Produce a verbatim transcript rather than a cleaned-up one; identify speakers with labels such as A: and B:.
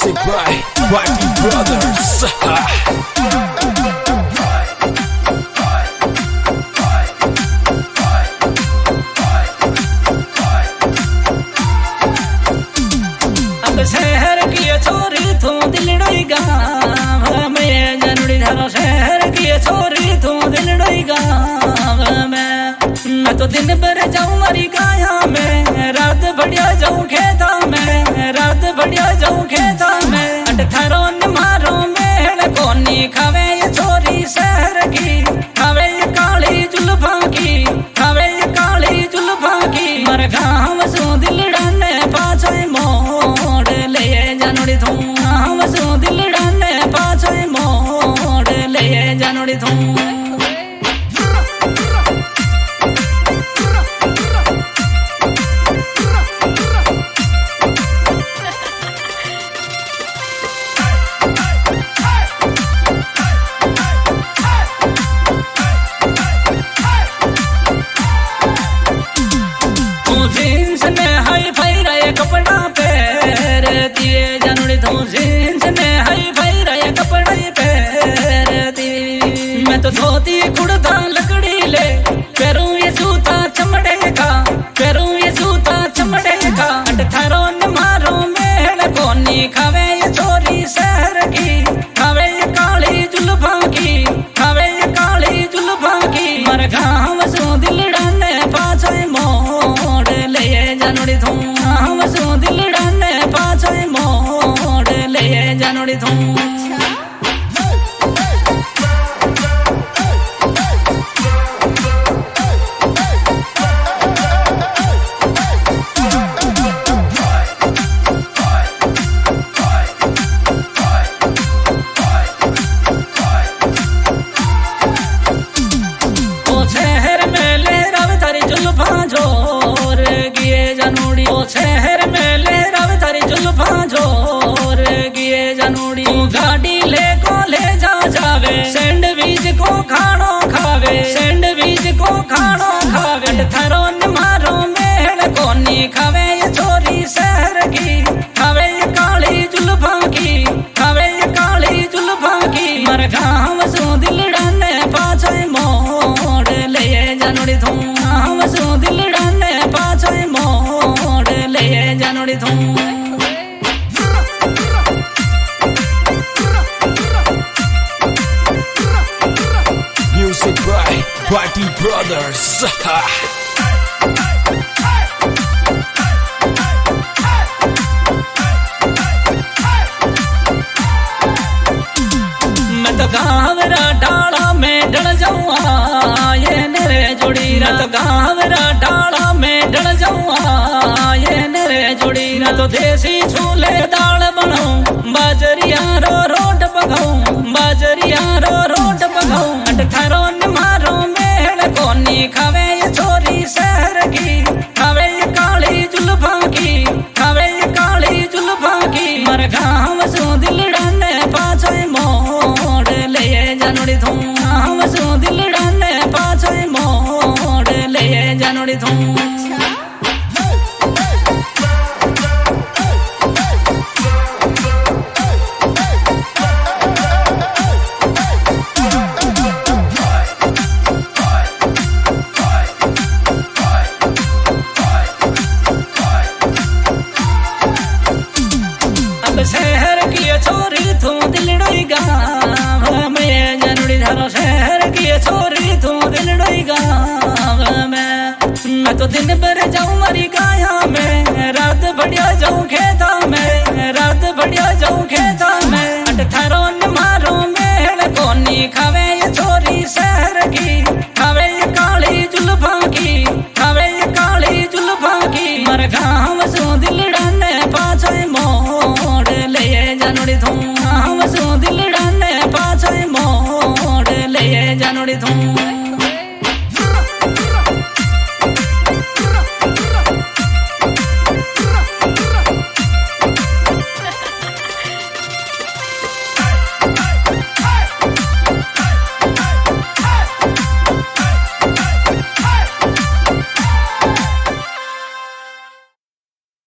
A: Music by Party Brothers.
B: शहर की छोरी तू दिलड़ोई गाँव में जनड़ी धरो शहर की छोरी तू दिलड़ोई गाँव में मैं तो दिन भर जाऊँ मरी गाया में रात बढ़िया जाऊँ खेता में रात बढ़िया जाऊँ खेता में अट थारो न मारो मेल कोनी खावे ये छोरी शहर की खावे ये काली जुल्फा की खावे ये काली जुल्फा की मर गाँव सो दिलड़ा ने पाछे मोड़ ले जानोड़ी तू हम सो दिलड़ा ने पाछे मोड़ ले जानोड़ी तू जींस में हाई फाई रहे कपड़ा पहनती है जानोड़ी तू जींस में हाई फाई रहे कपड़ा पहनती मैं तो धोती कुर्ता लकड़ी ले पैरों ये जूता चमड़े का पैरों ये जूता चमड़े का अट थारो न मारो मेल कोनी खावे ये छोरी शहर की खावे ये काली जुल्फा की खावे ये काली जुल्फा की मर गाँव सो दिलड़ा ने पाछे मोड़ ले जानोड़ी तू हम सो दिलड़ा ने पाछे मोड़ ले जानोड़ी तू शहर में ले रव तारी जुल्फा जोर गिए जानोड़ी गाड़ी ले को ले जा जावे सैंडविच को खानो खावे सैंडविच को खानो खावे थारो न मारो मेल कोनी खावे ये छोरी शहर की खावे ये काली जुल्फा की खावे ये काली जुल्फा की मर गाँव सो दिलड़ा ने पाछे मोड़ ले जानोड़ी तू हम सो दिलड़ा ने पाछे मोड़ ले जानोड़ी तू
A: Music by Party Brothers.
B: मैं तो गाँवरा डाला में डल जाऊँ ये नरे जोड़ी ना तो गाँवरा डाला में डल जाऊँ ये नरे जोड़ी ना तो देसी छोले दाल बनाऊं बाजरिया रो रोट पकाऊं बाजरिया रो रोट पकाऊं अट थारो न मारो मेल कोनी खावे ये छोरी शहर की खावे ये काली जुल्फा की खावे ये काली जुल्फा की मर गाँव सो दिलड़ा ने पाछे मोड़ ले जानोड़ी तू हम सो दिलड़ा ने पाछे मोड़ ले जानोड़ी तू शहर की छोरी तू दिलड़ोई गाँव में जानोड़ी धरो शहर की छोरी तू दिलड़ोई गाँव में मैं तो दिन भर जाऊँ मरी गाया में रात बढ़िया जाऊँ खेता में रात बढ़िया जाऊँ खेता में अट थारो न मारो मेल कोनी खावे ये छोरी शहर की खावे ये काली जुल्फा की खावे ये काली जुल्फा की मर गाँव सो दिलड़ा ने पाछे मोड़ ले जानोड़ी तू हम सो दिलड़ा ने पाछे मोड़ ले जानोड़ी तू